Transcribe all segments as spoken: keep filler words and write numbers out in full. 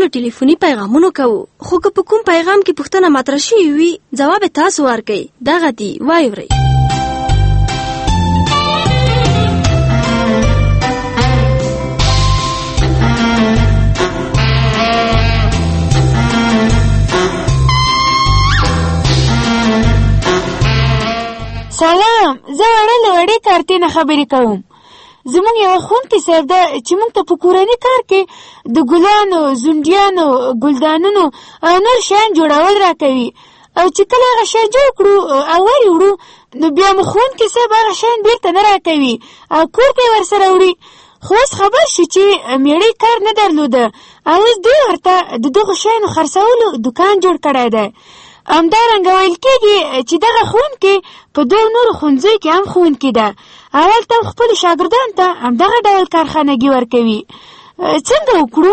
ټولو ټلیفوني پیغامونو کوو، خو که په کوم پیغام کې پوښتنه مطرح شوې وي ځواب یې تاسو ورکئ. دغه دي واورئ. سلام، زه وړه له وړې کارتې نه خبرې کوم. زمونږ یوه ښوونکې صاحب ده چې موږ ته په کورني کار کې د ګلانو، زونډیانو، ګلدانونو او نور شیان جوړول راکوي، او چې کله هغه شی جوړ کړو او ور یې وړو نو بیا مو ښوونکي صاحب هغه شیان بیرته نه راکوي او کور ته یې ورسره وړي. خو اوس خبر شو چې مېړۍ کار نه درلوده او اوس دوی ورته د دغو شیانو خرڅولو دوکان جوړ کړی دی. همدارنګه ویل کېږي چې دغه ښوونکې په دوو نورو ښوونځیو کې هم ښوونکې ده او هلته هم خپلو شاګردانو ته همدغه ډول کارخانګي ورکوي. څنګه وکړو؟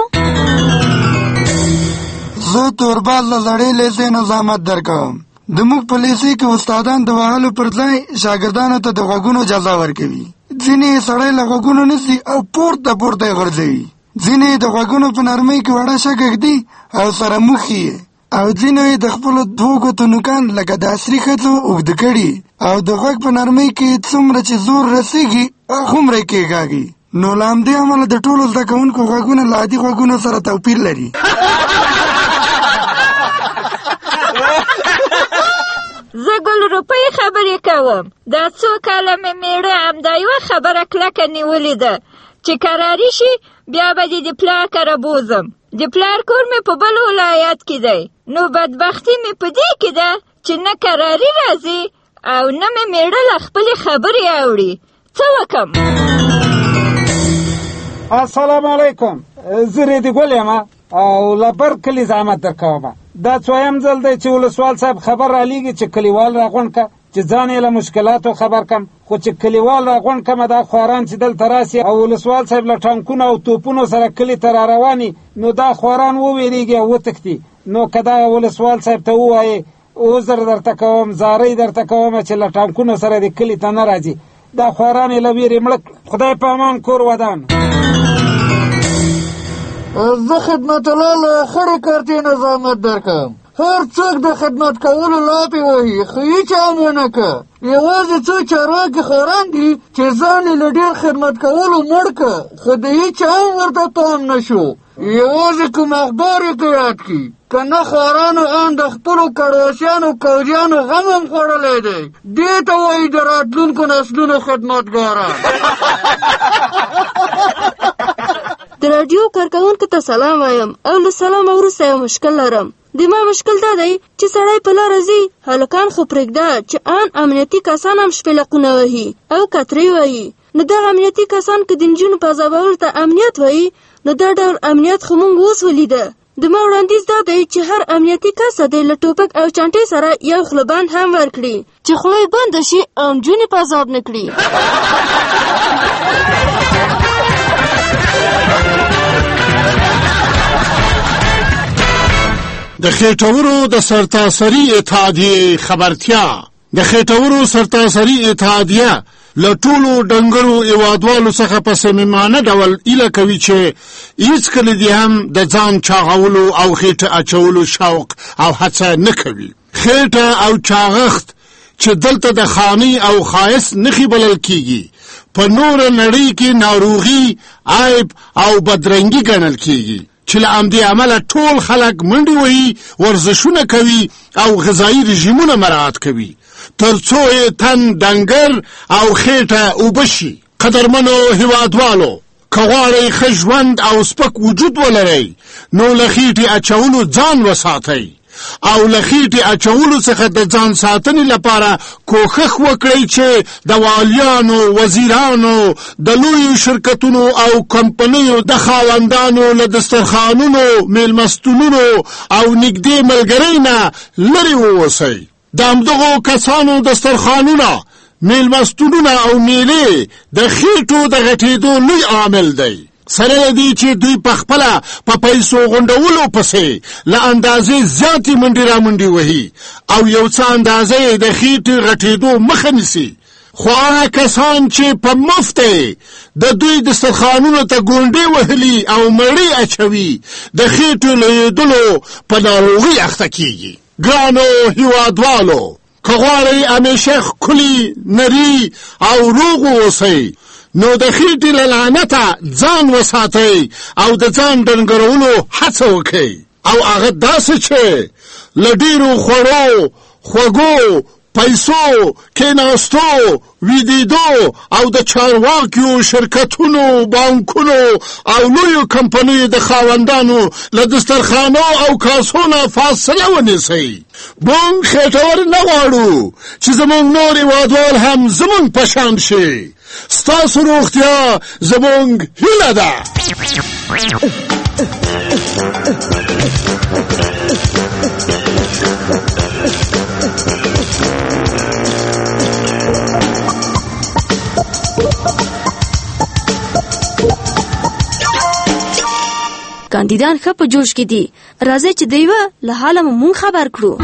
زه توربال له لړۍ لیسې نظامت درکوم. زموږ په لیسې کې استادان د وهلو پر ځای شاګردانو ته د غوږونو جزا ورکوي. ځینې یې سړی له غوږونو نیسي او پورته پورته یې غورځوي. ځینې یې د غوږونو په نرمۍ کې وړه شګه ږدي او سره موښي یې، او ځینو یې د خپلو دوو ګوتو نوکان لکه د عصري ښځو اوږده کړي او د غوږ په نرمۍ کې څومره چې زور رسېږي هغومره یې کېږاږي. نو له همدې امله د ټولو زده کوونکو غوږونه له عادي غوږونو سره توپیر لري. زه ګل روپۍ خبرې کوم. دا څو کاله مې مېړه همدا یوه خبره کلکه نیولې ده چې کراري شي بیا به دې د پلار کره بوزم. د پلار کور مې په بل ولایت کې دی، نو بدبختي مې په دې کې ده چې نه کراري راځي او نه مې مېړه له خپلې خبرې اوري. څه وکم؟ السلام علیکم، زه ریدي ګل یم او له بر کلي زحمت در کومه. دا څویم ځل دی چې ولسوال صاحب خبر رالیږي چې کلیوال راغونډ که چې ځان یې له مشکلاتو خبر کم. خو چې کلیوال راغونډ کمه دا خواران چې دلته راسي او ولسوال صاحب له ټانکونو او توپونو سره کلي ته را رواني، نو دا خواران وویریږي او وتښتي. نو که دا ولسوال صاحب ته ووایې عذر درته کوم، زارۍ درته کوم چې له ټانکونو سره دې کلي ته نه راځي، دا خواران یې له ویرې مړه. خدای په امان کور ودان. زه خدمت الله له خړې کارتې نظامت درکم. هر څوک د خدمت کولو لاپې وهي، خو هیڅ هم ونه که. یوازې څو چارواکي خوران دي چې ځان یې له ډېر خدمت کولو مړ که، خو د هیڅ هم ورته پام نه شو. یوازې کوم اخبار یې که یاد کړي، که نه خوارانو ان د خپلو کړوسیانو کوجیانو غم هم خوړلی دی. دې ته وایي د راتلونکو نسلونو خدمتګاران. د راډیو کارکوونکو ته سلام وایم او له سلامه وروسته یو مشکل لرم. د ما مشکل دا دی چې سړی په لاره ځي، هلکان خو پرېږده چې ان امنیتي کسان هم شپېلقونه وهي او کترې وهي. نو دغه امنیتي کسان که د نجونو په ازابولو ته امنیت وایي، نو دا ډول امنیت خو مونږ اوس ولیده. د ما وړاندیز دا دی چې هر امنیتي کس ته له ټوپک او چانټې سره یو خوله بند هم ورکړي چې خوله یې بنده شي او نجونې په عذاب نه کړي. د خېټورو د سرتاسري اتحادیې خبرتیا. د خېټورو سرتاسري اتحادیه له ټولو ډنګرو هېوادوالو څخه په صمیمانه ډول هیله کوي چې هېڅکله دې هم د ځان چاغولو او خېټه اچولو شوق او هڅه نه کوي. خېټه او چاغښت چې دلته د خاني او ښایست نښې بلل کېږي، په نوره نړۍ کې ناروغي، عیب او بدرنګي ګڼل کېږي، چې له همدې عمله ټول خلک منډې وهي، ورزشونه کوي او غذایي رژیمونه مراعات کوي تر څو یې تن ډنګر او خېټه اوبه شي. قدرمنو هېوادوالو، که غواړئ ښه ژوند او سپک وجود ولرئ، نو له خېټې اچولو ځان وساتئ او له خېټې اچولو څخه د ځان ساتنې لپاره کوښښ وکړئ چې د والیانو، وزیرانو، د لویو شرکتونو او کمپنیو د خاوندانو له دسترخوانونو، میلمستونونو او نږدې ملګرۍ نه لرې ووسئ. د همدغو کسانو دسترخوانونه، میلمستونونه او میلې د خېټو د غټېدو لوی عامل دی. سره دی چې دوی په خپله په پیسو غونډولو پسې له اندازې زیاتې منډې را منډې وهي او یو څه اندازه یې د خېټې غټېدو مخه نیسي. خو هغه کسان چې په مفت د دوی دسترخوانونو ته ګونډې وهلي او مړۍ اچوي د خېټو لویېدلو په ناروغۍ اخته کېږي. ګرانو هېوادوالو، که غواړئ همیشه ښکلي، نري او روغ واوسئ، نو د خېټې له لعنته ځان وساتئ او د ځان ډنګرولو هڅه وکئ، او هغه داسې چې له ډېرو خوړو، خوږو، پیسو، کېناستو، ویدېدو او د چارواکیو، شرکتونو، بانکونو او لویو کمپنیو د خاوندانو له دسترخوانو او کاسو نه فاصله ونیسئ. موږ خېټور نه غواړو چې زموږ نور هېوادوال هم زموږ په شان شي. ستاسو روغتیا زموږ هیله ده. کاندیدان ښه په جوش کې دي. راځئ چې د یوه له حاله مو مونږ خبر کړو.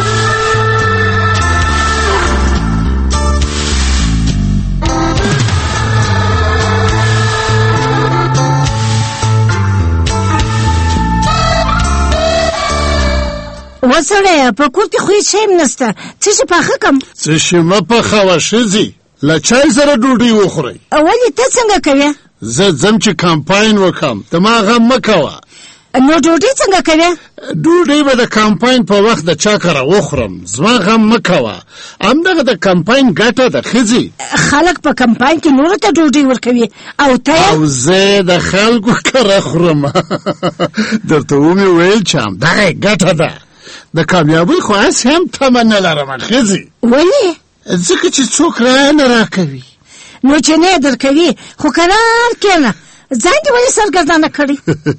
وسړیه، په کور کې خو هېڅ شی هم نشته. څه شي پاخه کړم؟ څه شي مه پخوه ښځې، له چای سره ډوډۍ وخورئ. ولې ته څنګه کوې؟ زه ځم چې کمپاین وکړم، ته ما غم مه کوه. نو ډوډۍ څنګه کوې؟ ډوډۍ به د کمپاین په وخت د چا کره وخورم، زما غم مه کوه. همدغه د کمپاین ګټه ده ښځې. خلک په کمپاین کې نورو ته ډوډۍ ورکوي او ته او زه د خلکو کره خورم. درته ومې ویل چې همدغه ګټه ده. د کامیابۍ خو هسې هم تمه نه لرم ښځې. ولې؟ ځکه چې څوک رایه نه راکوي. نو چې نه در کوي خو قرار کېنه، ځان دې ولې سرګردانه کړي؟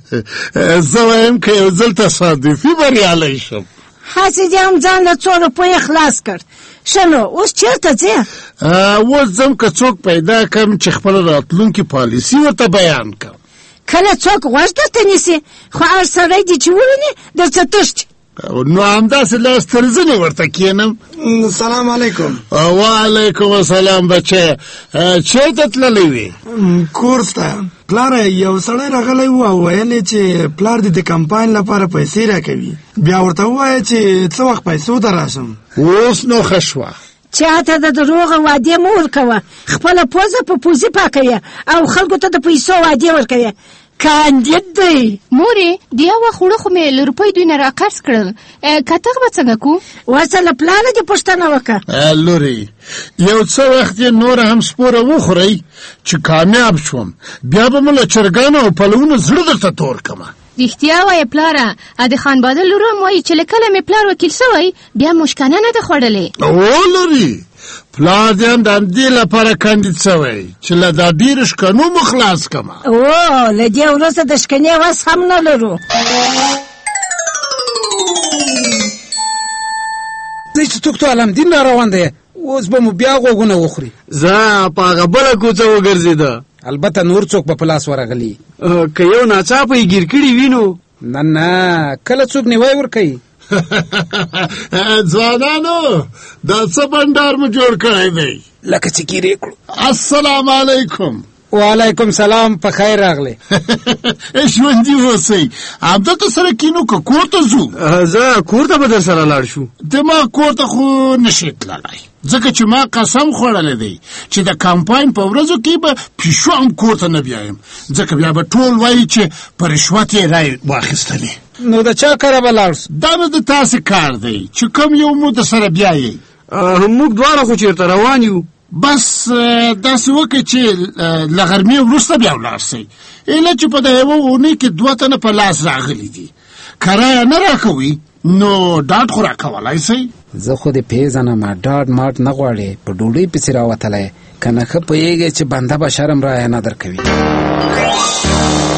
زه وایم که یو ځل تصادفي بریالی شم. هسې دې هم ځان له څو روپیو خلاص کړ. ښه نو اوس چېرته ځې؟ اوس ځم که څوک پیدا کړم چې خپله راتلونکې پالیسي ورته بیان کړم. کله څوک غوږ درته نیسي، خو هر سړی دې چې وویني درڅه تښتي. نو همداسې لاس تر زنې ورته کښېنم. سلام علیکم. وعلیکم السلام بچی، چېرته تللی وې؟ کورس ته. پلاره، یو سړی راغلی و او ویل یې چې پلار دې د کمپاین لپاره پیسې راکوي. بیا ورته ووایه چې څه وخت پیسو ته راشم. اوس نو ښه شوه. چاته د دروغه وعدې مه ورکوه. خپله پوزه په پوزي پاکوې او خلکو ته د پیسو وعدې ورکوې. کاندید دی. مورې، د یو وخت وړه خو مې له روپۍ دوی نه راقرض کړل، کتغ به څنګه کو؟ ورسه له پلاره دې پوښتنه وکړه. لورې، یو څه وخت یې نوره هم سپوره وخورئ چې کامیاب شوم، بیا به مو له چرګانو او پلونو زړه درته تور کړمه. رښتیا وایې پلاره، د خان بادل لور هم وایي چې له کله مې پلار وکیل سوی بیا موشکانه نه ده خوړلې. او لورې، پلار دې هم د همدې لپاره کاندید سوی چې له دا ډېرو شکنو مو خلاص کړمه. او له دې وروسته د شکنې وس هم نه لرو. دی چې څوک تو علمدین را روان دی، اوس به مو بیا غوږونه وخوري. زه په هغه بله کوڅه وګرځېده. البته نور څوک به په لاس ورغلي. که یو ناڅاپه یې ګیر کړي وي نو. نه نه، کله څوک نیوی ورکوي. ځوانانو، دا څه بنډار مو جوړ کړی دی؟ لکه چې ګیرې کړو. السلام علیکم. وعلیکم سلام، په خیر راغلی. ژوندي اوسئ. همدلته سره کینو که کور ته ځو؟ زه کور ته به در سره لاړ شو. دما کور ته خو نشئ تللی، ځکه چې ما قسم خوړلی دی چې د کمپاین په ورځو کې به پیشو هم کور ته نه بیایم، ځکه بیا به ټول وایي چې په رشوت یې رای واخیستلې. نو د چا کره به لاړ سو؟ دا نو د تاسې کار دی چې کوم یو مو د سره بیایئ. موږ دواړه خو چېرته روان یو. بس داسې وکړئ چې له غرمې وروسته بیا ولاړ سئ، ایله چې په د یوه اونۍ کې دوه تنه په لاس راغلي دي. که رایه نه راکوئ نو ډاډ خو راکولی سئ. زه خو دې پېژنم، ډاډ ماټ نه غواړې، په ډوډۍ پسې راوتلی، که نه ښه پوهېږې چې بنده به شرم رایه نه درکوي.